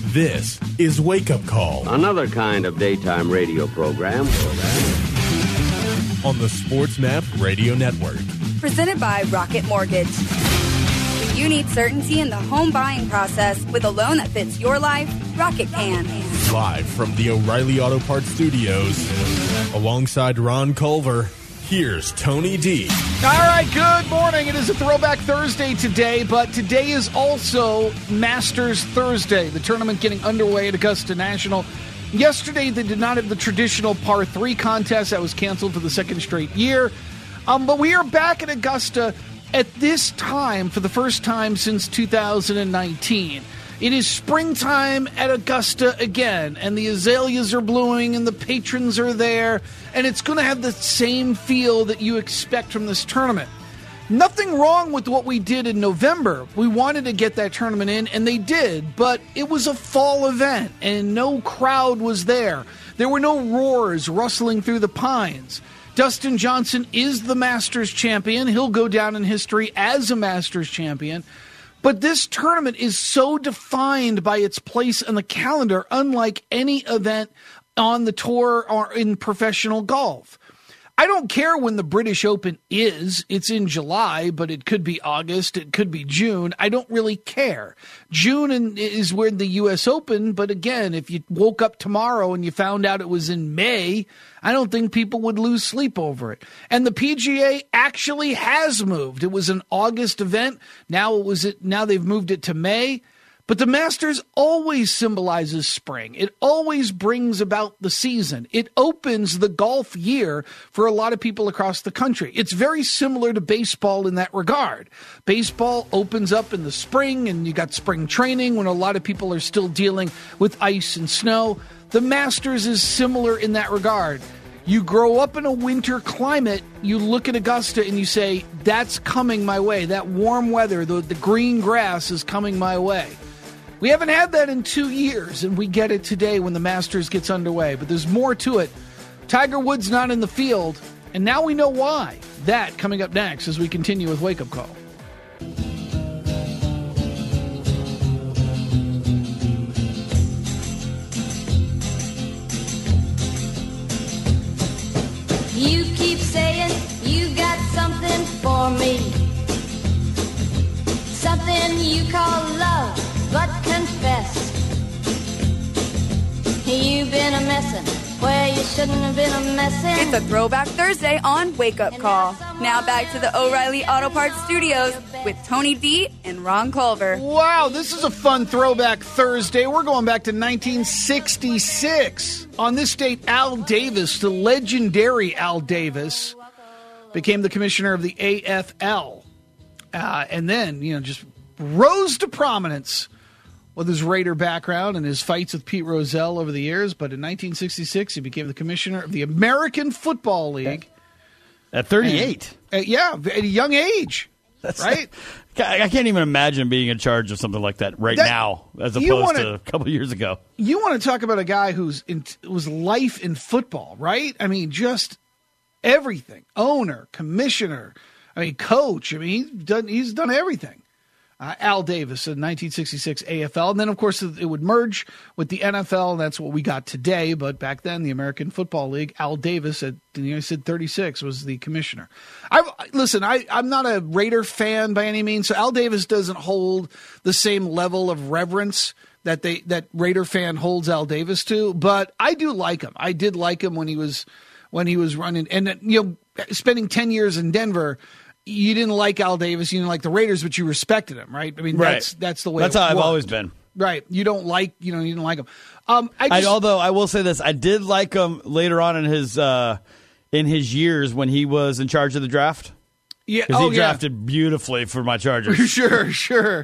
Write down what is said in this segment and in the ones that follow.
This is Wake Up Call. Another kind of daytime radio program. On the SportsMap Radio Network. Presented by Rocket Mortgage. When you need certainty in the home buying process with a loan that fits your life, Rocket can. Live from the O'Reilly Auto Parts Studios, alongside Ron Culver, here's Tony D. All right, good morning. It is a Throwback Thursday today, but today is also Masters Thursday. The tournament getting underway at Augusta National. Yesterday, they did not have the traditional par 3 contest that was canceled for the second straight year. But we are back at Augusta at this time for the first time since 2019. It is springtime at Augusta again, and the azaleas are blooming and the patrons are there, and it's going to have the same feel that you expect from this tournament. Nothing wrong with what we did in November. We wanted to get that tournament in, and they did, but it was a fall event, and no crowd was there. There were no roars rustling through the pines. Dustin Johnson is the Masters champion. He'll go down in history as a Masters champion. But this tournament is so defined by its place on the calendar, unlike any event on the tour or in professional golf. I don't care when the British Open is. It's in July, but it could be August. It could be June. I don't really care. June is where the U.S. Open, but again, if you woke up tomorrow and you found out it was in May, I don't think people would lose sleep over it. And the PGA actually has moved. It was an August event. Now they've moved it to May. But the Masters always symbolizes spring. It always brings about the season. It opens the golf year for a lot of people across the country. It's very similar to baseball in that regard. Baseball opens up in the spring, and you got spring training when a lot of people are still dealing with ice and snow. The Masters is similar in that regard. You grow up in a winter climate, you look at Augusta and you say, that's coming my way. That warm weather, the green grass is coming my way. We haven't had that in 2 years, and we get it today when the Masters gets underway. But there's more to it. Tiger Woods not in the field, and now we know why. That coming up next as we continue with Wake Up Call. You keep saying you got something for me, something you call love. But confess, you've been a messin' where you shouldn't have been a messin'. It's a Throwback Thursday on Wake Up Call. Now back to the O'Reilly Auto Parts Studios with Tony D and Ron Culver. Wow, this is a fun Throwback Thursday. We're going back to 1966. On this date, Al Davis, the legendary Al Davis, became the commissioner of the AFL. And then, just rose to prominence with his Raider background and his fights with Pete Rozelle over the years. But in 1966, he became the commissioner of the American Football League. At 38? At a young age. That's right? I can't even imagine being in charge of something like that now as opposed to a couple years ago. You want to talk about a guy whose was life in football, right? I mean, just everything. Owner, commissioner, coach. He's done everything. Al Davis in 1966 AFL. And then, of course, it would merge with the NFL, and that's what we got today. But back then, the American Football League, Al Davis, I said 36, was the commissioner. I'm not a Raider fan by any means, so Al Davis doesn't hold the same level of reverence that Raider fan holds Al Davis to. But I do like him. I did like him when he was running. And, spending 10 years in Denver, you didn't like Al Davis, you didn't like the Raiders, but you respected him, right? I mean, right. That's the way. That's how I've always been. Right. You didn't like him. Although I will say this, I did like him later on in his years when he was in charge of the draft. Yeah, because he drafted beautifully for my Chargers. Sure.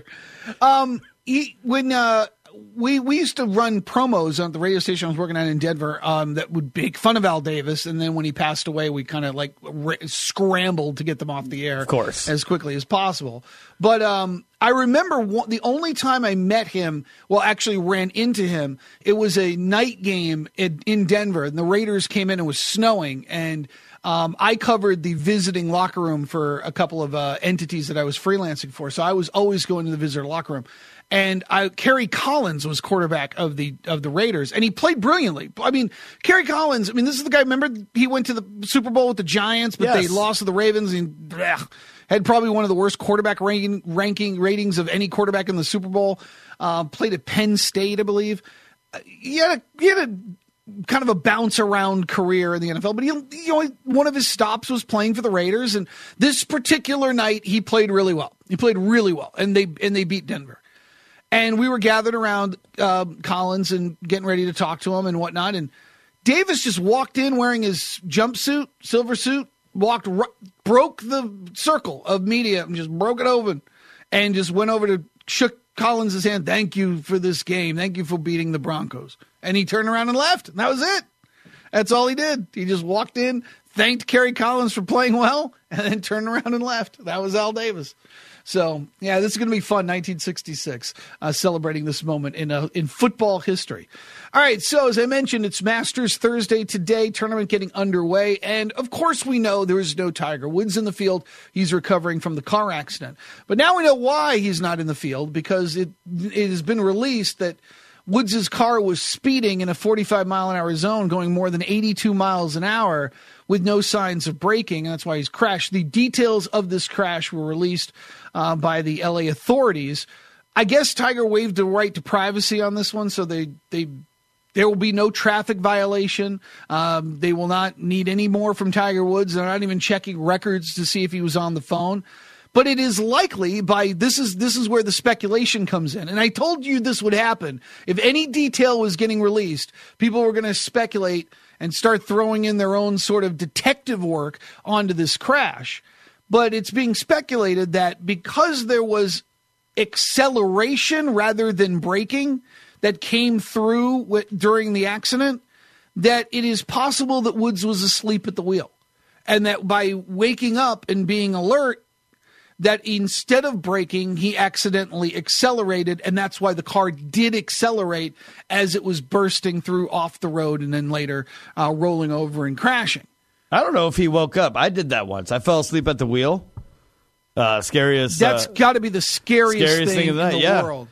We used to run promos on the radio station I was working at in Denver that would make fun of Al Davis, and then when he passed away, we kind of scrambled to get them off the air, of course, as quickly as possible. But I remember the only time I met him, actually ran into him, it was a night game in Denver, and the Raiders came in and it was snowing, and I covered the visiting locker room for a couple of entities that I was freelancing for. So I was always going to the visitor locker room. And Kerry Collins was quarterback of the Raiders, and he played brilliantly. I mean, Kerry Collins, this is the guy, remember, he went to the Super Bowl with the Giants, but they lost to the Ravens, and had probably one of the worst quarterback ranking ratings of any quarterback in the Super Bowl. Played at Penn State, I believe. He had a kind of a bounce around career in the NFL, but one of his stops was playing for the Raiders, and this particular night he played really well. He played really well, and they beat Denver. And we were gathered around Collins and getting ready to talk to him and whatnot, and Davis just walked in wearing his jumpsuit, silver suit, broke the circle of media and just broke it open, and just went over to shook Collins' hand. Thank you for this game. Thank you for beating the Broncos. And he turned around and left. And that was it. That's all he did. He just walked in, thanked Kerry Collins for playing well, and then turned around and left. That was Al Davis. So, yeah, this is going to be fun, 1966, celebrating this moment in football history. All right, so as I mentioned, it's Masters Thursday today, tournament getting underway. And, of course, we know there is no Tiger Woods in the field. He's recovering from the car accident. But now we know why he's not in the field, because it has been released that Woods' car was speeding in a 45-mile-an-hour zone, going more than 82 miles an hour, with no signs of braking, and that's why he's crashed. The details of this crash were released by the LA authorities. I guess Tiger waived the right to privacy on this one, so there will be no traffic violation. They will not need any more from Tiger Woods. They're not even checking records to see if he was on the phone. But it is likely this is where the speculation comes in. And I told you this would happen. If any detail was getting released, people were going to speculate and start throwing in their own sort of detective work onto this crash. But it's being speculated that because there was acceleration rather than braking that came through during the accident, that it is possible that Woods was asleep at the wheel. And that by waking up and being alert, that instead of braking, he accidentally accelerated, and that's why the car did accelerate as it was bursting through off the road and then later rolling over and crashing. I don't know if he woke up. I did that once. I fell asleep at the wheel. Scariest. That's got to be the scariest thing in the world.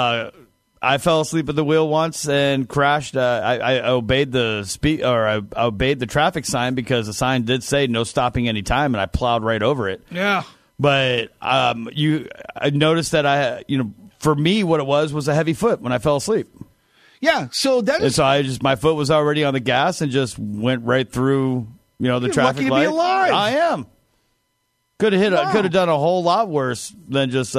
I fell asleep at the wheel once and crashed. I obeyed the I obeyed the traffic sign because the sign did say no stopping any time, and I plowed right over it. Yeah. But I noticed that for me, what it was a heavy foot when I fell asleep. Yeah, so that is. And so my foot was already on the gas and just went right through the traffic light. Lucky to be alive. I am. Could have done a whole lot worse than just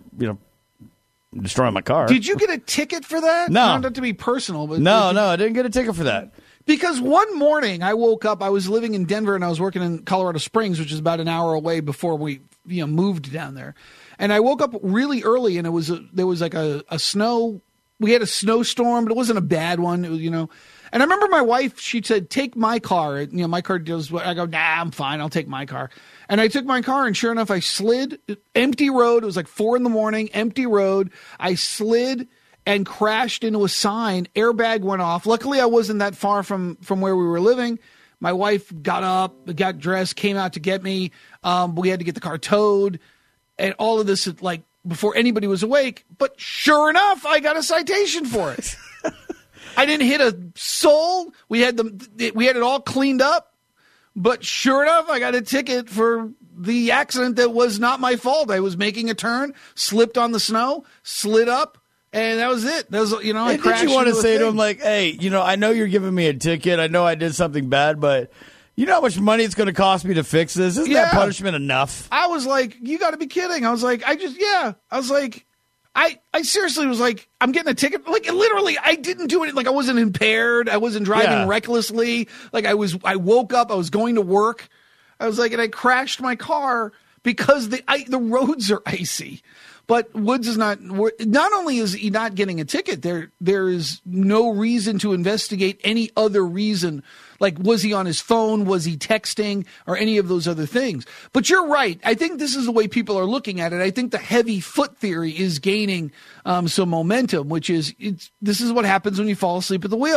destroying my car. Did you get a ticket for that? No. Not to be personal, but no, I didn't get a ticket for that. Because one morning I woke up, I was living in Denver and I was working in Colorado Springs, which is about an hour away before we moved down there. And I woke up really early and there was like a snow. We had a snowstorm, but it wasn't a bad one. It was, And I remember my wife, she said, take my car. My car does what I go, nah, I'm fine. I'll take my car. And I took my car, and sure enough, I slid, empty road. It was like 4 a.m, empty road. I slid and crashed into a sign. Airbag went off. Luckily, I wasn't that far from where we were living. My wife got up, got dressed, came out to get me. We had to get the car towed, and all of this like before anybody was awake. But sure enough, I got a citation for it. I didn't hit a soul. We had it all cleaned up. But sure enough, I got a ticket for the accident that was not my fault. I was making a turn, slipped on the snow, slid up. And that was it. That was, I crashed. Did you want to say to him like, hey, I know you're giving me a ticket. I know I did something bad, but you know how much money it's going to cost me to fix this? Isn't that punishment enough? I was like, you got to be kidding. I was like, I was like, I seriously was like, I'm getting a ticket. Like literally, I didn't do it. Like I wasn't impaired. I wasn't driving recklessly. Like I woke up. I was going to work. I was like, and I crashed my car because the roads are icy. But Woods is not only is he not getting a ticket, there is no reason to investigate any other reason. Like, was he on his phone? Was he texting or any of those other things? But you're right. I think this is the way people are looking at it. I think the heavy foot theory is gaining some momentum, which is this is what happens when you fall asleep at the wheel.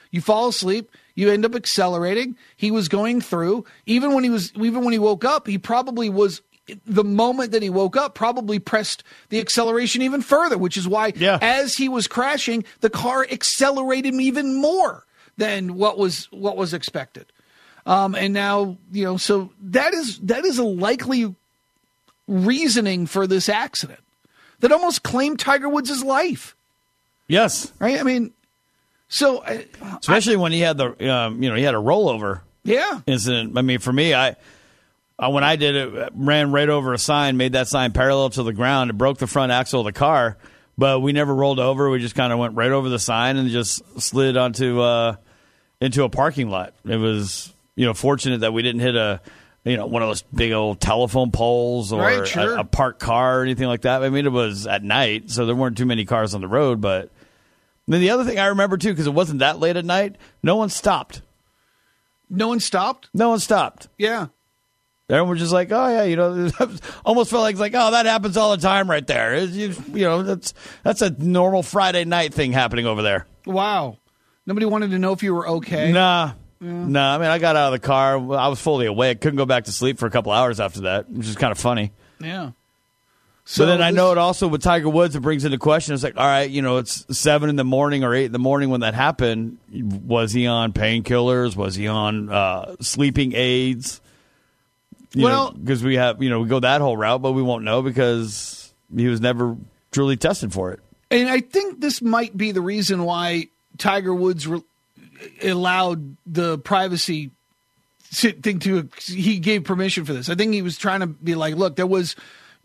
You fall asleep, you end up accelerating. He was going through. Even when he woke up, he probably was. The moment that he woke up, probably pressed the acceleration even further, which is why as he was crashing, the car accelerated even more than what was expected. And now, so that is a likely reasoning for this accident that almost claimed Tiger Woods' life. Yes. Right? I mean, so especially when he had the he had a rollover incident. I mean, for me, when I did it, ran right over a sign, made that sign parallel to the ground. It broke the front axle of the car, but we never rolled over. We just kind of went right over the sign and just slid onto into a parking lot. It was fortunate that we didn't hit one of those big old telephone poles or a parked car or anything like that. I mean, it was at night, so there weren't too many cars on the road. But then the other thing I remember, too, because it wasn't that late at night, no one stopped. No one stopped? No one stopped. Yeah. Everyone was just like, oh, yeah, almost felt like, oh, that happens all the time right there. That's a normal Friday night thing happening over there. Wow. Nobody wanted to know if you were okay? Nah. Yeah. No, I mean, I got out of the car. I was fully awake. Couldn't go back to sleep for a couple hours after that, which is kind of funny. Yeah. So then I know it also with Tiger Woods, it brings into question. It's like, all right, it's 7 in the morning or 8 in the morning when that happened. Was he on painkillers? Was he on sleeping aids? Because we have, we go that whole route, but we won't know because he was never truly tested for it. And I think this might be the reason why Tiger Woods allowed the privacy thing he gave permission for this. I think he was trying to be like, look, there was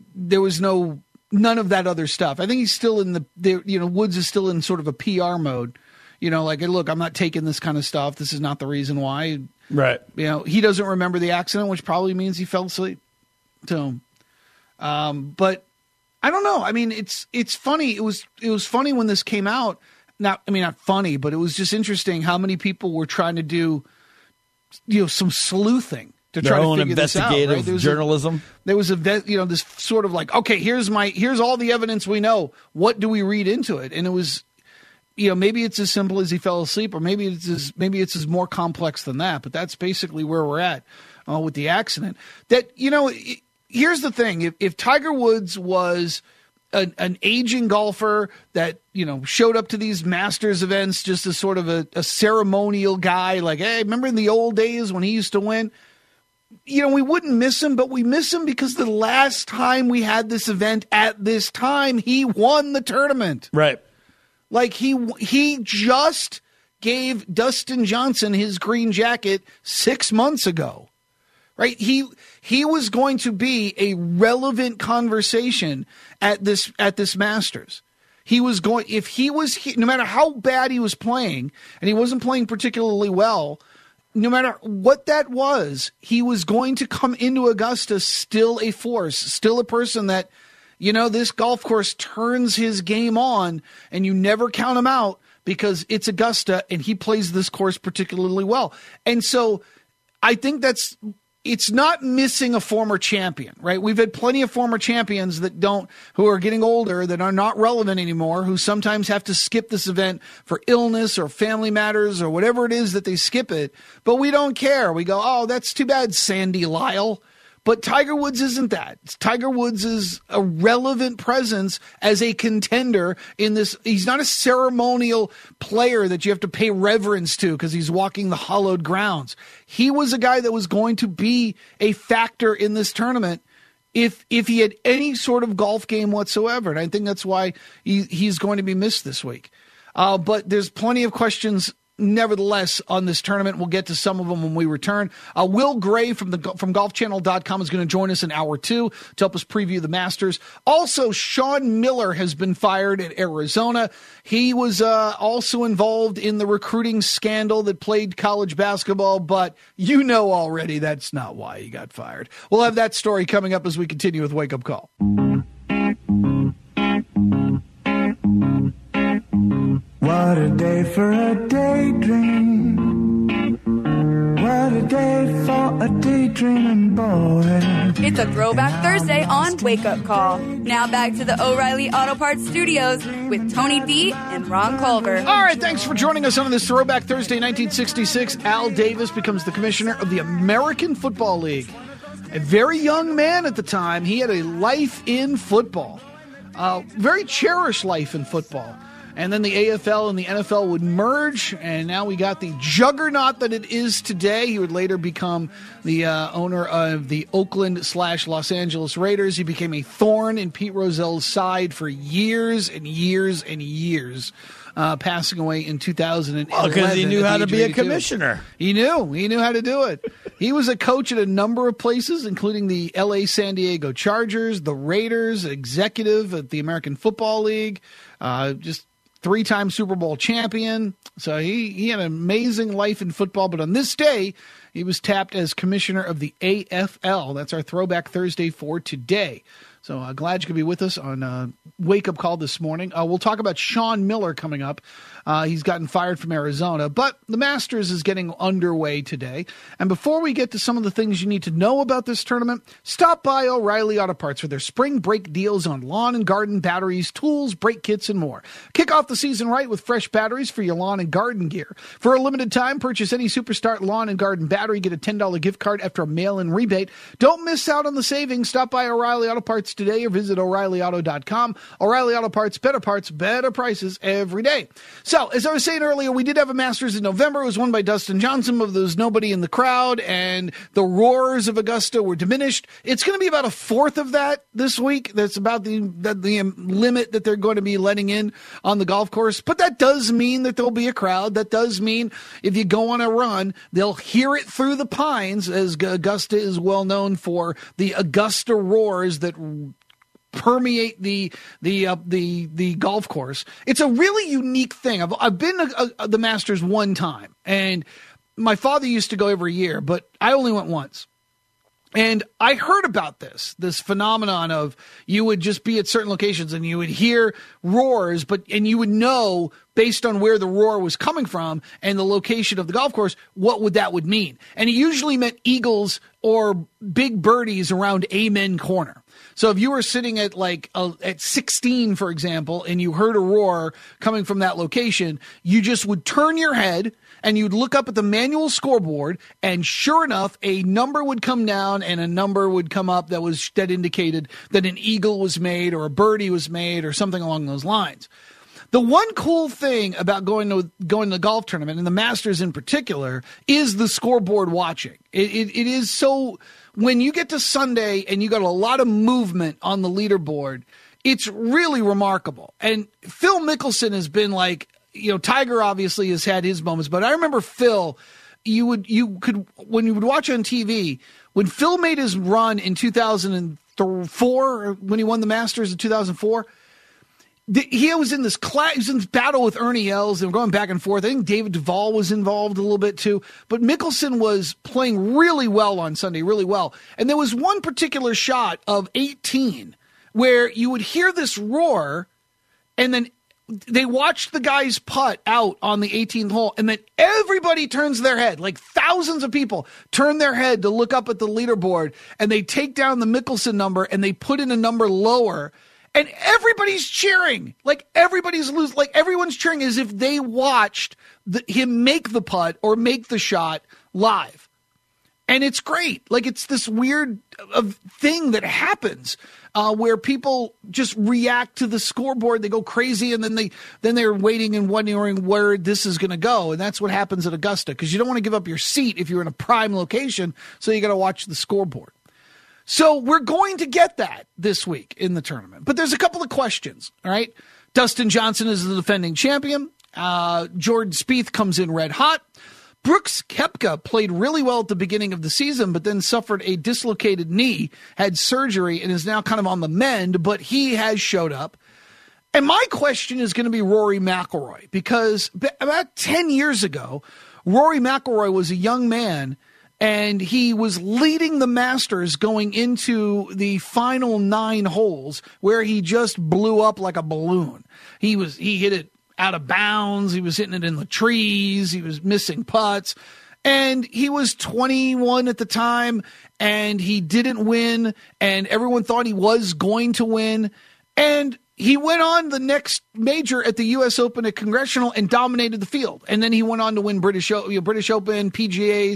none of that other stuff. I think he's still in Woods is still in sort of a PR mode, like, look, I'm not taking this kind of stuff. This is not the reason why. Right. He doesn't remember the accident, which probably means he fell asleep. So, but I don't know. I mean, it's funny. It was funny when this came out. Not funny, but it was just interesting how many people were trying to do, some sleuthing to try to figure this out. Investigative journalism. There was this sort of like, okay, here's all the evidence we know. What do we read into it? And it was, maybe it's as simple as he fell asleep, or maybe it's as more complex than that. But that's basically where we're at with the accident. That here's the thing: if Tiger Woods was an aging golfer that, showed up to these Masters events just as sort of a ceremonial guy, like, hey, remember in the old days when he used to win? We wouldn't miss him, but we miss him because the last time we had this event at this time, he won the tournament. Right. Like he just gave Dustin Johnson his green jacket 6 months ago. Right? He was going to be a relevant conversation at this Masters. He was going, no matter how bad he was playing, and he wasn't playing particularly well, no matter what that was, he was going to come into Augusta still a force, still a person that, this golf course turns his game on, and you never count him out because it's Augusta and he plays this course particularly well. And so I think it's not missing a former champion, right? We've had plenty of former champions who are getting older, that are not relevant anymore, who sometimes have to skip this event for illness or family matters or whatever it is that they skip it. But we don't care. We go, oh, that's too bad, Sandy Lyle. But Tiger Woods isn't that. Tiger Woods is a relevant presence as a contender in this. He's not a ceremonial player that you have to pay reverence to because he's walking the hallowed grounds. He was a guy that was going to be a factor in this tournament if he had any sort of golf game whatsoever. And I think that's why he's going to be missed this week. But there's plenty of questions nevertheless on this tournament. We'll get to some of them when we return. Will Gray from golfchannel.com is going to join us in hour 2 to help us preview the Masters. Also, Sean Miller has been fired at Arizona. He was also involved in the recruiting scandal that plagued college basketball, but already that's not why he got fired. We'll have that story coming up as we continue with Wake Up Call. What a day for a daydream. What a day for a daydreaming boy. It's a Throwback Thursday on Wake Up Call. Now back to the O'Reilly Auto Parts Studios with Tony D and Ron Culver. All right, thanks for joining us on this Throwback Thursday, 1966. Al Davis becomes the commissioner of the American Football League. A very young man at the time. He had a life in football, very cherished life in football. And then the AFL and the NFL would merge, and now we got the juggernaut that it is today. He would later become the owner of the Oakland/Los Angeles Raiders. He became a thorn in Pete Rozell's side for years and years and years, passing away in 2011. Well, because he knew how to be a commissioner. He knew how to do it. He was a coach at a number of places, including the LA San Diego Chargers, the Raiders, executive at the American Football League, just three-time Super Bowl champion. So he had an amazing life in football. But on this day, he was tapped as commissioner of the AFL. That's our Throwback Thursday for today. So glad you could be with us on Wake Up Call this morning. We'll talk about Sean Miller coming up. He's gotten fired from Arizona, but the Masters is getting underway today. And before we get to some of the things you need to know about this tournament, stop by O'Reilly Auto Parts for their spring break deals on lawn and garden batteries, tools, brake kits, and more. Kick off the season right with fresh batteries for your lawn and garden gear. For a limited time, purchase any Superstart lawn and garden battery, get a $10 gift card after a mail-in rebate. Don't miss out on the savings. Stop by O'Reilly Auto Parts today or visit O'ReillyAuto.com. O'Reilly Auto Parts, better prices every day. So, as I was saying earlier, we did have a Masters in November. It was won by Dustin Johnson, but there was nobody in the crowd, and the roars of Augusta were diminished. It's going to be about a fourth of that this week. That's about the limit that they're going to be letting in on the golf course. But that does mean that there'll be a crowd. That does mean if you go on a run, they'll hear it through the pines, as Augusta is well known for the Augusta roars that permeate the golf course. It's a really unique thing. I've been to the Masters one time, and my father used to go every year, but I only went once. And I heard about this phenomenon of you would just be at certain locations and you would hear roars, and you would know based on where the roar was coming from and the location of the golf course, what that would mean. And it usually meant eagles or big birdies around Amen Corner. So if you were sitting at at 16, for example, and you heard a roar coming from that location, you just would turn your head and you'd look up at the manual scoreboard, and sure enough, a number would come down and a number would come up that indicated that an eagle was made or a birdie was made or something along those lines. The one cool thing about going to the golf tournament, and the Masters in particular, is the scoreboard watching. It is so. When you get to Sunday and you got a lot of movement on the leaderboard, it's really remarkable. And Phil Mickelson has been Tiger obviously has had his moments, but I remember Phil, you could when you would watch on TV, when Phil made his run in 2004, when he won the Masters in 2004, he was in this battle with Ernie Els. They were going back and forth. I think David Duval was involved a little bit too. But Mickelson was playing really well on Sunday, really well. And there was one particular shot of 18 where you would hear this roar, and then they watched the guy's putt out on the 18th hole, and then everybody turns their head. Like thousands of people turn their head to look up at the leaderboard, and they take down the Mickelson number, and they put in a number lower. And everybody's cheering. Everyone's cheering as if they watched him make the putt or make the shot live. And it's great. It's this weird thing that happens where people just react to the scoreboard. They go crazy, and then they're waiting and wondering where this is going to go. And that's what happens at Augusta, because you don't want to give up your seat if you're in a prime location, so you got to watch the scoreboard. So we're going to get that this week in the tournament. But there's a couple of questions, all right? Dustin Johnson is the defending champion. Jordan Spieth comes in red hot. Brooks Koepka played really well at the beginning of the season, but then suffered a dislocated knee, had surgery, and is now kind of on the mend, but he has showed up. And my question is going to be Rory McIlroy, because about 10 years ago, Rory McIlroy was a young man, and he was leading the Masters going into the final 9 holes, where he just blew up like a balloon. He hit it out of bounds. He was hitting it in the trees. He was missing putts. And he was 21 at the time, and he didn't win, and everyone thought he was going to win. And he went on the next major at the U.S. Open at Congressional and dominated the field. And then he went on to win British Open, PGA.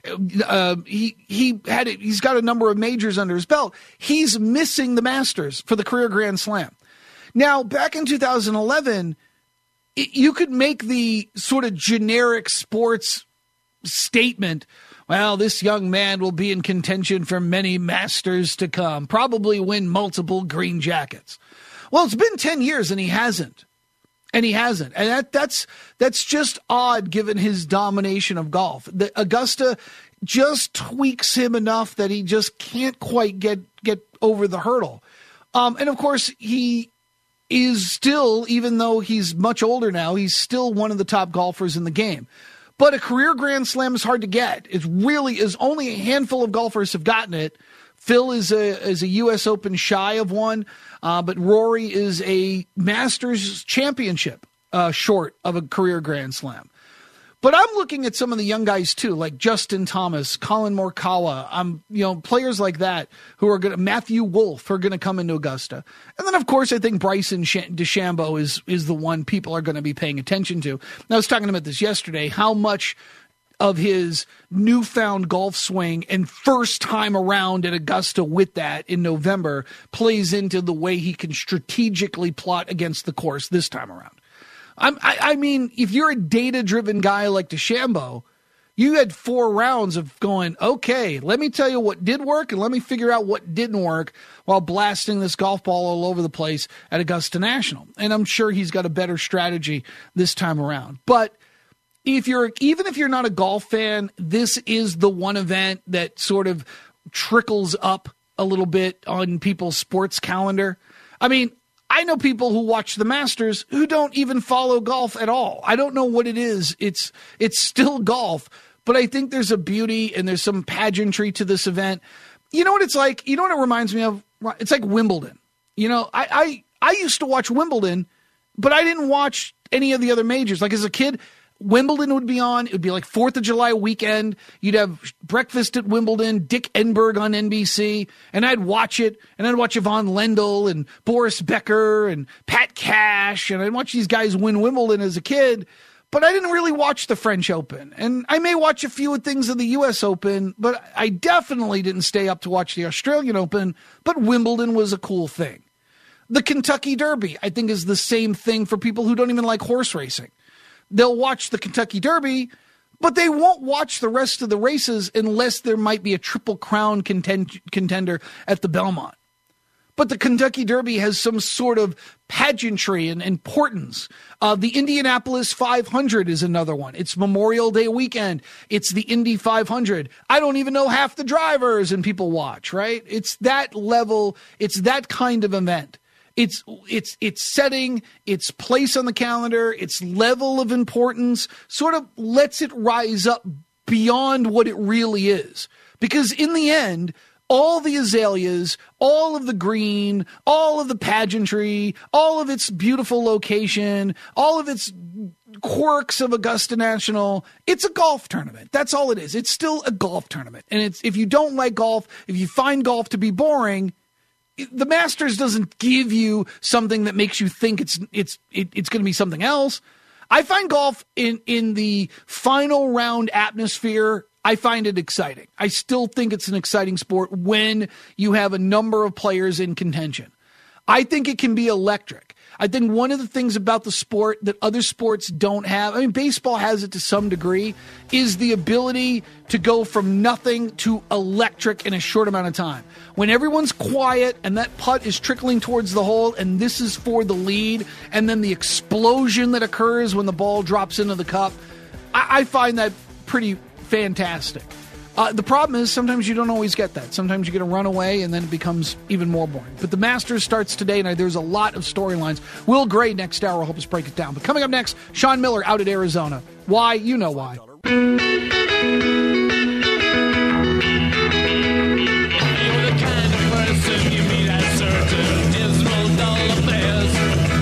He's got a number of majors under his belt. He's missing the Masters for the career Grand Slam. Now, back in 2011, you could make the sort of generic sports statement, well, this young man will be in contention for many Masters to come, probably win multiple green jackets. Well, it's been 10 years and he hasn't. And that's just odd given his domination of golf. The Augusta just tweaks him enough that he just can't quite get over the hurdle. And of course, he is still, even though he's much older now, he's still one of the top golfers in the game. But a career Grand Slam is hard to get. It really is. Only a handful of golfers have gotten it. Phil is a U.S. Open shy of one, but Rory is a Masters championship short of a career Grand Slam. But I'm looking at some of the young guys too, like Justin Thomas, Colin Morikawa, players like that who are going to, Matthew Wolff, who are going to come into Augusta. And then, of course, I think Bryson DeChambeau is the one people are going to be paying attention to. And I was talking about this yesterday, how much of his newfound golf swing and first time around at Augusta with that in November plays into the way he can strategically plot against the course this time around. I mean, if you're a data-driven guy like DeChambeau, you had 4 rounds of going, okay, let me tell you what did work and let me figure out what didn't work while blasting this golf ball all over the place at Augusta National. And I'm sure he's got a better strategy this time around. But even if you're not a golf fan, this is the one event that sort of trickles up a little bit on people's sports calendar. I mean, I know people who watch the Masters who don't even follow golf at all. I don't know what it is. It's still golf, but I think there's a beauty and there's some pageantry to this event. You know what it's like? You know what it reminds me of? It's like Wimbledon. I used to watch Wimbledon, but I didn't watch any of the other majors. Like as a kid, Wimbledon would be on. It would be like 4th of July weekend. You'd have breakfast at Wimbledon, Dick Enberg on NBC, and I'd watch it, and I'd watch Yvonne Lendl and Boris Becker and Pat Cash, and I'd watch these guys win Wimbledon as a kid, but I didn't really watch the French Open. And I may watch a few things of the U.S. Open, but I definitely didn't stay up to watch the Australian Open, but Wimbledon was a cool thing. The Kentucky Derby, I think, is the same thing for people who don't even like horse racing. They'll watch the Kentucky Derby, but they won't watch the rest of the races unless there might be a Triple Crown contender at the Belmont. But the Kentucky Derby has some sort of pageantry and importance. The Indianapolis 500 is another one. It's Memorial Day weekend. It's the Indy 500. I don't even know half the drivers, and people watch, right? It's that level. It's that kind of event. It's setting its place on the calendar, its level of importance, sort of lets it rise up beyond what it really is. Because in the end, all the azaleas, all of the green, all of the pageantry, all of its beautiful location, all of its quirks of Augusta National, it's a golf tournament. That's all it is. It's still a golf tournament. And if you don't like golf, if you find golf to be boring, the Masters doesn't give you something that makes you think it's going to be something else. I find golf in the final round atmosphere, I find it exciting. I still think it's an exciting sport when you have a number of players in contention. I think it can be electric. I think one of the things about the sport that other sports don't have, I mean, baseball has it to some degree, is the ability to go from nothing to electric in a short amount of time. When everyone's quiet and that putt is trickling towards the hole and this is for the lead, and then the explosion that occurs when the ball drops into the cup, I find that pretty fantastic. The problem is sometimes you don't always get that. Sometimes you get a runaway, and then it becomes even more boring. But the Masters starts today, and there's a lot of storylines. Will Gray next hour will help us break it down. But coming up next, Sean Miller out at Arizona. Why? You know why.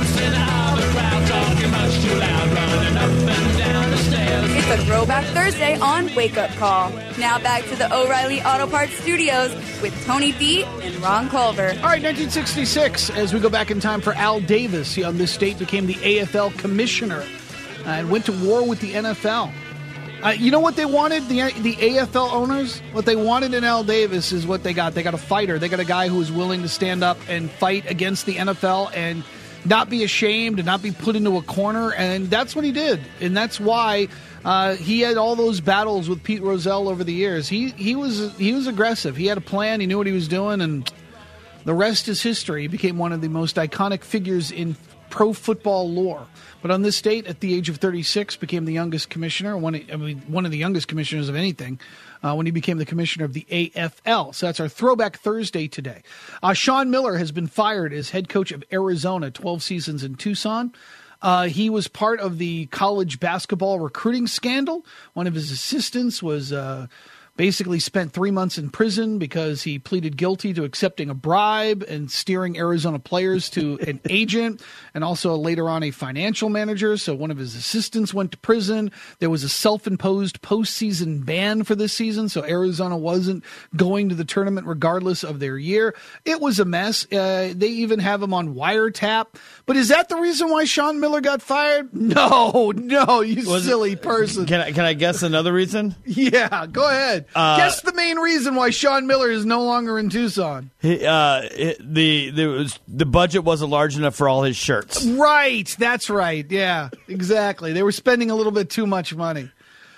It's a Throwback Thursday today on Wake Up Call. Now back to the O'Reilly Auto Parts Studios with Tony B and Ron Culver. All right, 1966, as we go back in time for Al Davis. He, on this date, became the AFL commissioner and went to war with the NFL. You know what they wanted, the AFL owners? What they wanted in Al Davis is what they got. They got a fighter. They got a guy who was willing to stand up and fight against the NFL and not be ashamed and not be put into a corner. And that's what he did. And that's why he had all those battles with Pete Rozelle over the years. He was aggressive. He had a plan. He knew what he was doing. And the rest is history. He became one of the most iconic figures in pro football lore. But on this date, at the age of 36, became the youngest commissioner, one of the youngest commissioners of anything, when he became the commissioner of the AFL. So that's our Throwback Thursday today. Sean Miller has been fired as head coach of Arizona, 12 seasons in Tucson. He was part of the college basketball recruiting scandal. One of his assistants was basically spent 3 months in prison because he pleaded guilty to accepting a bribe and steering Arizona players to an agent and also later on a financial manager. So one of his assistants went to prison. There was a self-imposed postseason ban for this season, so Arizona wasn't going to the tournament regardless of their year. It was a mess. They even have him on wiretap. But is that the reason why Sean Miller got fired? No, you silly person. Can I guess another reason? Yeah, go ahead. Guess the main reason why Sean Miller is no longer in Tucson. The budget wasn't large enough for all his shirts. Right, that's right. Yeah, exactly. They were spending a little bit too much money.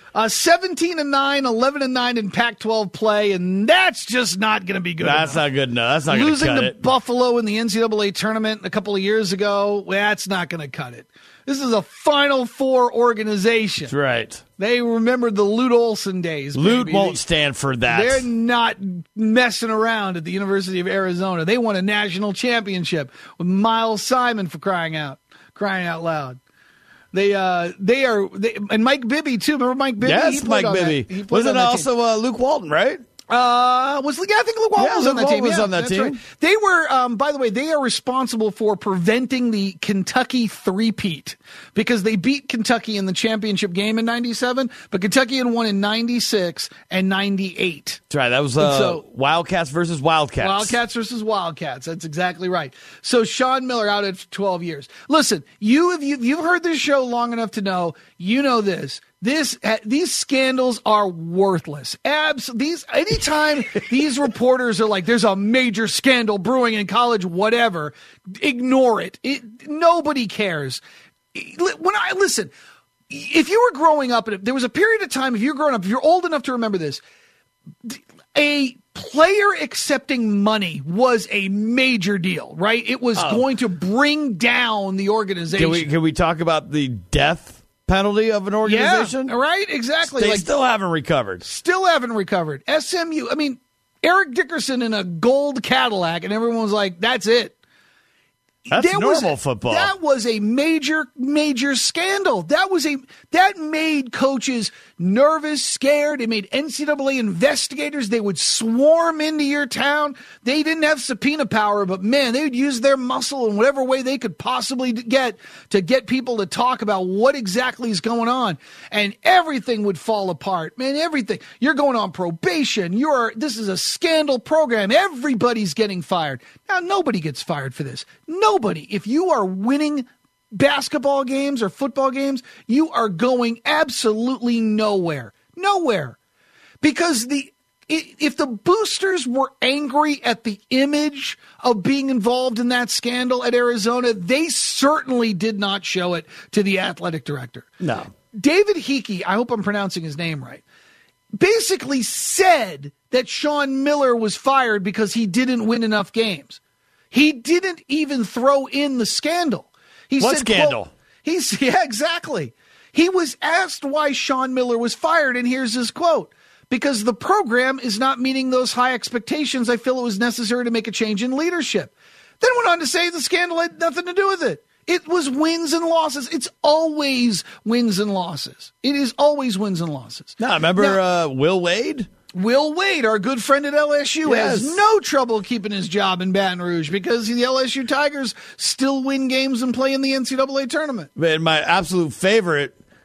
17-9, 11-9 in Pac-12 play, and that's just not going to be good. That's not good enough. That's not going to cut it. Losing to Buffalo in the NCAA tournament a couple of years ago, that's not going to cut it. This is a Final Four organization. That's right. They remembered the Lute Olson days. Lute won't stand for that. They're not messing around at the University of Arizona. They won a national championship with Miles Simon for crying out loud. And Mike Bibby too. Remember Mike Bibby? Yes, Mike Bibby. Wasn't also Luke Walton, right? I think Luke Walton was on that team. On that team. Right. They were, by the way, they are responsible for preventing the Kentucky three-peat because they beat Kentucky in the championship game in 97, but Kentucky had won in 96 and 98. That's right. That was Wildcats versus Wildcats. Wildcats versus Wildcats. That's exactly right. So Sean Miller out at 12 years. Listen, you've heard this show long enough to know, you know this. These scandals are worthless. Anytime these reporters are like, there's a major scandal brewing in college, whatever, ignore it. Nobody cares. Listen, if you were growing up, there was a period of time, if you're growing up, if you're old enough to remember this, a player accepting money was a major deal, right? It was going to bring down the organization. Can we talk about the death penalty of an organization? Yeah, right, exactly. They still haven't recovered. SMU, Eric Dickerson in a gold Cadillac, and everyone was like, that's it. That's normal football. That was a major, major scandal. That made coaches nervous, scared. It made NCAA investigators. They would swarm into your town. They didn't have subpoena power, but man, they would use their muscle in whatever way they could possibly get to get people to talk about what exactly is going on. And everything would fall apart. Man, everything. You're going on probation. This is a scandal program. Everybody's getting fired. Now, nobody gets fired for this. Nobody. If you are winning basketball games or football games, you are going absolutely nowhere. Nowhere. Because if the boosters were angry at the image of being involved in that scandal at Arizona, they certainly did not show it to the athletic director. No. David Hickey, I hope I'm pronouncing his name right, basically said that Sean Miller was fired because he didn't win enough games. He didn't even throw in the scandal. What scandal? Yeah, exactly. He was asked why Sean Miller was fired, and here's his quote. Because the program is not meeting those high expectations, I feel it was necessary to make a change in leadership. Then went on to say the scandal had nothing to do with it. It was wins and losses. It's always wins and losses. It is always wins and losses. Now, remember Will Wade? Will Wade, our good friend at LSU, yes, has no trouble keeping his job in Baton Rouge because the LSU Tigers still win games and play in the NCAA tournament. And my absolute favorite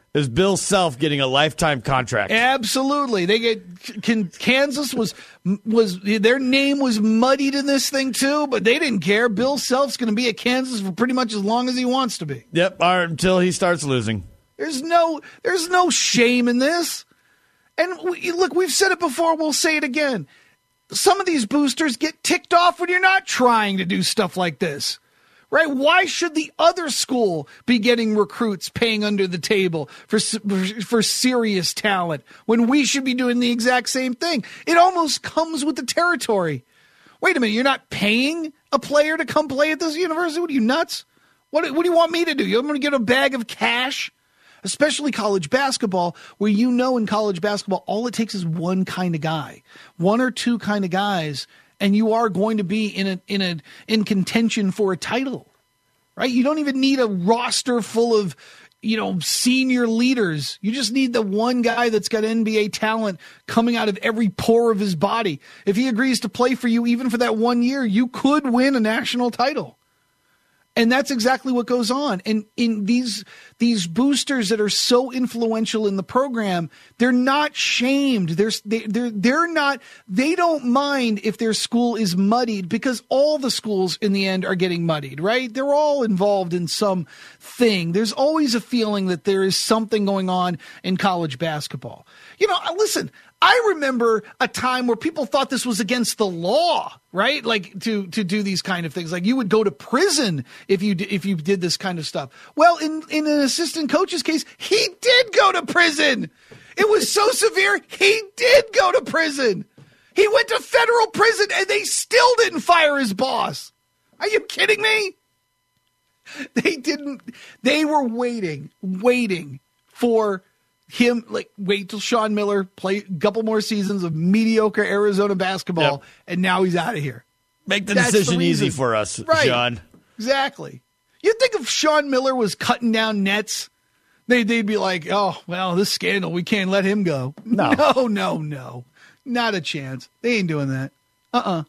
is Bill Self getting a lifetime contract. Absolutely. Kansas was their name was muddied in this thing too, but they didn't care. Bill Self's going to be at Kansas for pretty much as long as he wants to be. Yep, until he starts losing. There's no shame in this. And look, we've said it before, we'll say it again. Some of these boosters get ticked off when you're not trying to do stuff like this. Right? Why should the other school be getting recruits paying under the table for serious talent when we should be doing the exact same thing? It almost comes with the territory. Wait a minute, you're not paying a player to come play at this university? What are you, nuts? What do you want me to do? You want me to get a bag of cash? Especially college basketball, where in college basketball, all it takes is one kind of guy, one or two kind of guys, and you are going to be in contention for a title, right? You don't even need a roster full of, senior leaders. You just need the one guy that's got NBA talent coming out of every pore of his body. If he agrees to play for you, even for that 1 year, you could win a national title. And that's exactly what goes on. And in these boosters that are so influential in the program, they're not shamed. They're not. They don't mind if their school is muddied, because all the schools in the end are getting muddied, right? They're all involved in some thing. There's always a feeling that there is something going on in college basketball. Listen, I remember a time where people thought this was against the law, right? Like to do these kind of things. Like you would go to prison if you did this kind of stuff. Well, in an assistant coach's case, he did go to prison. It was so severe, he did go to prison. He went to federal prison and they still didn't fire his boss. Are you kidding me? They didn't. They were waiting for him, wait till Sean Miller play a couple more seasons of mediocre Arizona basketball, and now he's out of here. Make the decision easy for us, right, Sean. Exactly. You'd think if Sean Miller was cutting down nets, they'd be like, oh, well, this scandal, we can't let him go. No. Not a chance. They ain't doing that.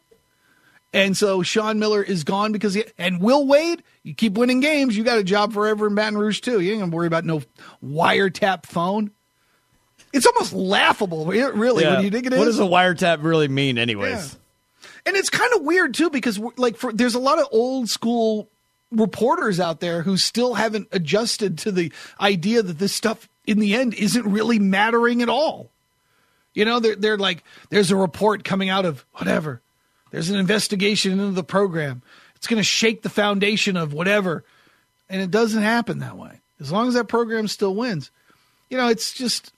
And so Sean Miller is gone because and Will Wade, you keep winning games, you got a job forever in Baton Rouge too. You ain't gonna worry about no wiretap phone. It's almost laughable, really, when you think it is. What does a wiretap really mean anyways? Yeah. And it's kind of weird too, because there's a lot of old school reporters out there who still haven't adjusted to the idea that this stuff in the end isn't really mattering at all. They're like, there's a report coming out of whatever. There's an investigation into the program. It's going to shake the foundation of whatever. And it doesn't happen that way. As long as that program still wins. It's just,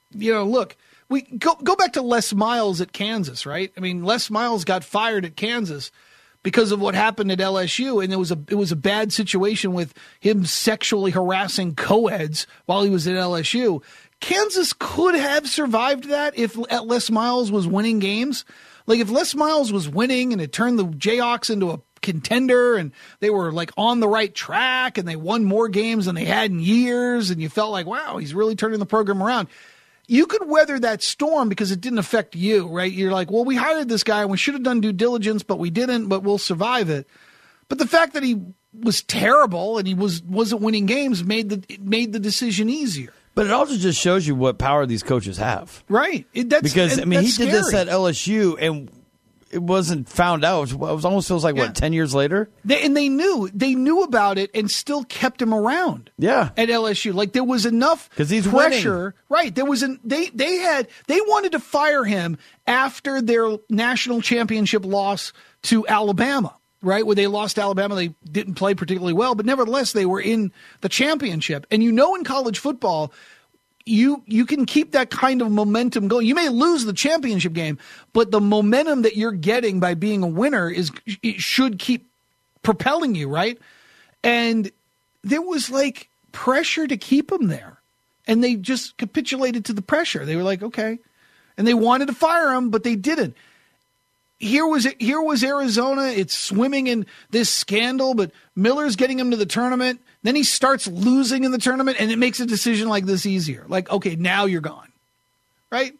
look, we go back to Les Miles at Kansas, right? I mean, Les Miles got fired at Kansas because of what happened at LSU. And it was a bad situation with him sexually harassing co-eds while he was at LSU. Kansas could have survived that if Les Miles was winning games. Like if Les Miles was winning and it turned the Jayhawks into a contender and they were on the right track and they won more games than they had in years and you felt like, wow, he's really turning the program around. You could weather that storm because it didn't affect you, right? You're like, well, we hired this guy and we should have done due diligence, but we didn't, but we'll survive it. But the fact that he was terrible and he wasn't winning games made the decision easier. But it also just shows you what power these coaches have. Right. He did this at LSU, and it wasn't found out. It almost feels like, 10 years later? They knew about it and still kept him around. Yeah. At LSU. Like, there was enough pressure. Winning. Right. There was they wanted to fire him after their national championship loss to Alabama. Right, where they lost to Alabama, they didn't play particularly well, but nevertheless, they were in the championship. And in college football, you can keep that kind of momentum going. You may lose the championship game, but the momentum that you're getting by being a winner should keep propelling you, right? And there was pressure to keep him there, and they just capitulated to the pressure. They were like, okay, and they wanted to fire him, but they didn't. Here was Arizona. It's swimming in this scandal, but Miller's getting him to the tournament. Then he starts losing in the tournament, and it makes a decision like this easier. Like, okay, now you're gone, right?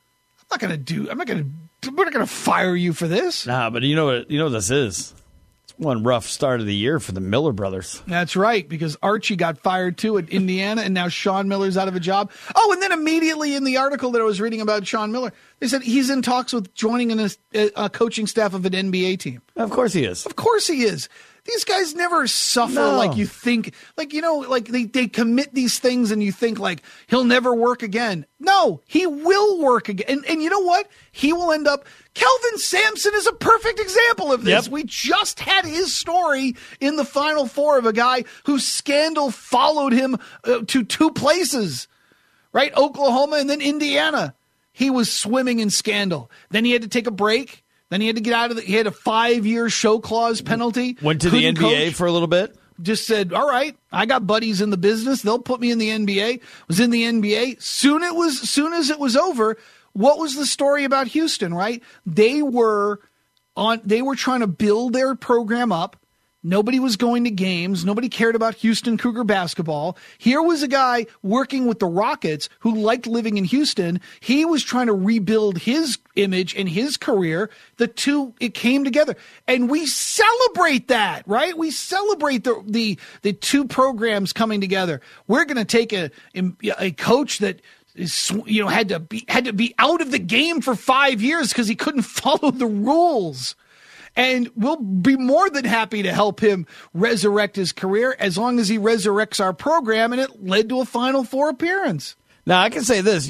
We're not going to fire you for this. Nah, but you know what this is? It's One rough start of the year for the Miller brothers. That's right, because Archie got fired too at Indiana, and now Sean Miller's out of a job. Oh, and then immediately in the article that I was reading about Sean Miller, they said he's in talks with joining a coaching staff of an NBA team. Of course he is. Of course he is. These guys never suffer like you think. Like, like they commit these things and you think like he'll never work again. No, he will work again. And you know what? He will end up. Kelvin Sampson is a perfect example of this. Yep. We just had his story in the Final Four of a guy whose scandal followed him to two places, right? Oklahoma and then Indiana. He was swimming in scandal. Then he had to take a break. Then he had to get out of he had a 5-year show clause penalty. Went to the NBA for a little bit. Just said, all right, I got buddies in the business. They'll put me in the NBA. Was in the NBA. Soon as it was over, what was the story about Houston, right? They were trying to build their program up. Nobody was going to games. Nobody cared about Houston Cougar basketball. Here was a guy working with the Rockets who liked living in Houston. He was trying to rebuild his image and his career. It came together. And we celebrate that, right? We celebrate the two programs coming together. We're going to take a coach that had to be out of the game for 5 years because he couldn't follow the rules. And we'll be more than happy to help him resurrect his career as long as he resurrects our program, and it led to a Final Four appearance. Now, I can say this.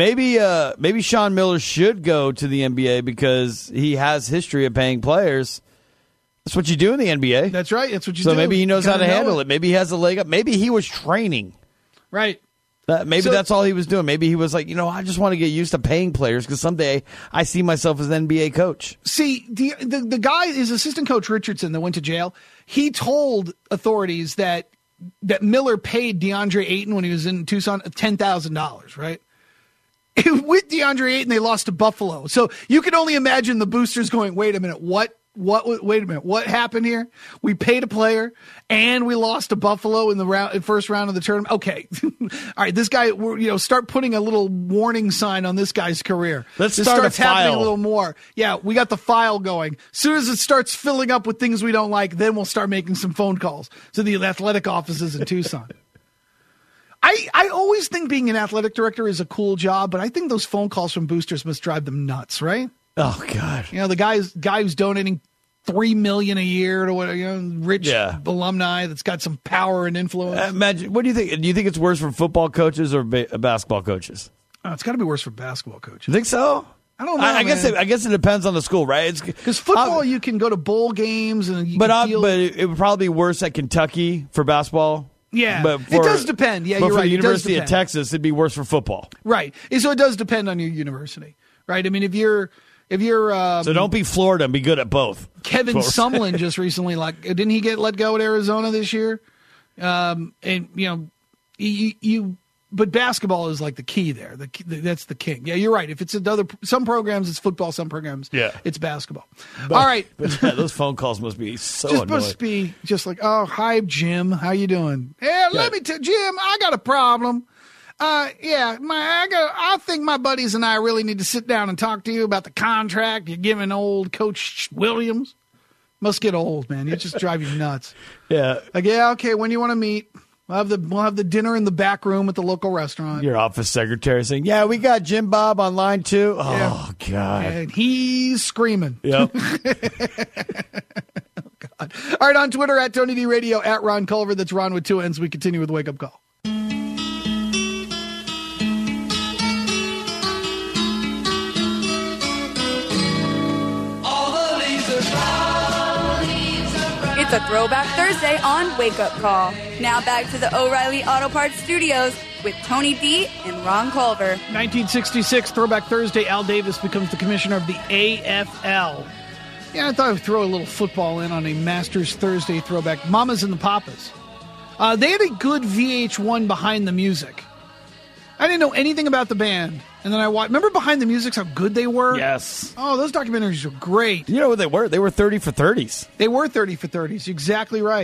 Maybe Sean Miller should go to the NBA because he has history of paying players. That's what you do in the NBA. That's right. That's what you do. So maybe he knows how to handle it. Maybe he has a leg up. Maybe he was training. Right. That's all he was doing. Maybe he was like, I just want to get used to paying players because someday I see myself as an NBA coach. See, the guy, his assistant coach Richardson that went to jail, he told authorities that Miller paid DeAndre Ayton when he was in Tucson $10,000, right? With DeAndre Ayton, they lost to Buffalo. So you can only imagine the boosters going, wait a minute, what? Wait a minute. What happened here? We paid a player and we lost to Buffalo in the first round of the tournament. Okay. All right. This guy, start putting a little warning sign on this guy's career. Let's start a file. Happening a little more. Yeah. We got the file going. As soon as it starts filling up with things we don't like, then we'll start making some phone calls to the athletic offices in Tucson. I always think being an athletic director is a cool job, but I think those phone calls from boosters must drive them nuts, right? Oh God! The guy who's donating $3 million a year to rich alumni that's got some power and influence. Imagine. What do you think? Do you think it's worse for football coaches or basketball coaches? Oh, it's got to be worse for basketball coaches. You think so? I don't know. I guess it depends on the school, right? Because football, you can go to bowl games and but it would probably be worse at Kentucky for basketball. Yeah, but it does depend. Yeah, but you're for right. the University of Texas, it'd be worse for football. Right. So it does depend on your university, right? I mean, if you're so don't be Florida and be good at both. Kevin Sumlin just recently, didn't he get let go at Arizona this year? But basketball is like the key there. That's the king. Yeah, you're right. If it's some programs it's football, some programs it's basketball. All right. But those phone calls must be so just annoying. Must be just like, oh, hi Jim, how you doing? Hey, let me tell Jim, I got a problem. I think my buddies and I really need to sit down and talk to you about the contract you're giving old Coach Williams. Must get old, man. You just drive you nuts. Yeah. Okay. When do you want to meet? We'll have the dinner in the back room at the local restaurant. Your office secretary saying, "Yeah, we got Jim Bob on line 2." Oh God. And he's screaming. Yep. Oh, God. All right, on Twitter at Tony D Radio, at Ron Culver. That's Ron with 2 N's. We continue with Wake Up Call. It's a Throwback Thursday on Wake Up Call. Now back to the O'Reilly Auto Parts Studios with Tony D and Ron Culver. 1966, Throwback Thursday, Al Davis becomes the commissioner of the AFL. Yeah, I thought I'd throw a little football in on a Masters Thursday throwback. Mamas and the Papas. They had a good VH1 Behind the Music. I didn't know anything about the band. And then I watched. Remember Behind the Music's how good they were? Yes. Oh, those documentaries were great. You know what they were? They were 30 for 30s. They were 30 for 30s. Exactly right.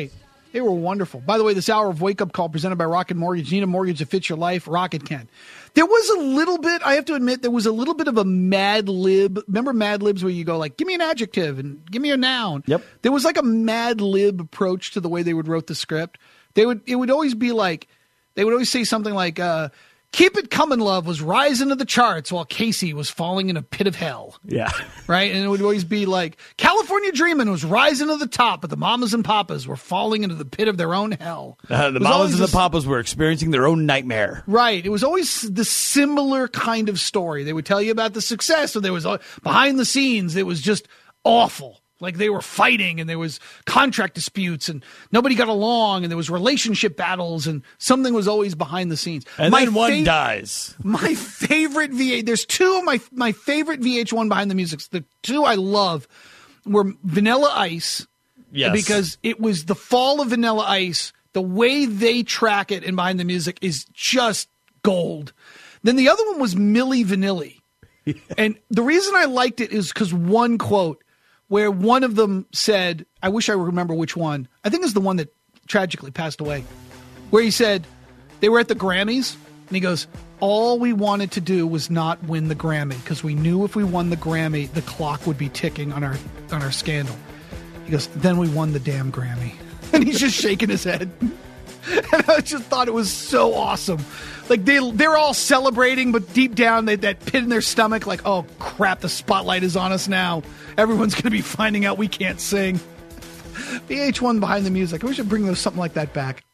They were wonderful. By the way, this hour of Wake Up Call presented by Rocket Mortgage. Need a mortgage that fits your life? Rocket can. There was a little bit, I have to admit, there was a little bit of a Mad Lib. Remember Mad Libs where you go like, give me an adjective and give me a noun? Yep. There was like a Mad Lib approach to the way they would wrote the script. It would always be like, they would always say something like, Keep It Comin' Love was rising to the charts while Casey was falling in a pit of hell. Yeah. Right? And it would always be like, California Dreamin' was rising to the top, but the mamas and papas were falling into the pit of their own hell. The mamas and the papas were experiencing their own nightmare. Right. It was always the similar kind of story. They would tell you about the success, or there was behind the scenes, it was just awful. Like they were fighting and there was contract disputes and nobody got along and there was relationship battles and something was always behind the scenes. And then one dies. My favorite there's two of my favorite VH1 behind the music. The two I love were Vanilla Ice. Yes. Because it was the fall of Vanilla Ice. The way they track it and behind the music is just gold. Then the other one was Milli Vanilli. And the reason I liked it is because one quote where one of them said, I wish I remember which one. I think it's the one that tragically passed away. Where he said, they were at the Grammys, and he goes, all we wanted to do was not win the Grammy, because we knew if we won the Grammy, the clock would be ticking on our scandal. He goes, then we won the damn Grammy. And he's just shaking his head. And I just thought it was so awesome. Like they're all celebrating, but deep down, that pit in their stomach, like, oh crap, the spotlight is on us now. Everyone's going to be finding out we can't sing. VH1 behind the music. I wish I'd bring something like that back.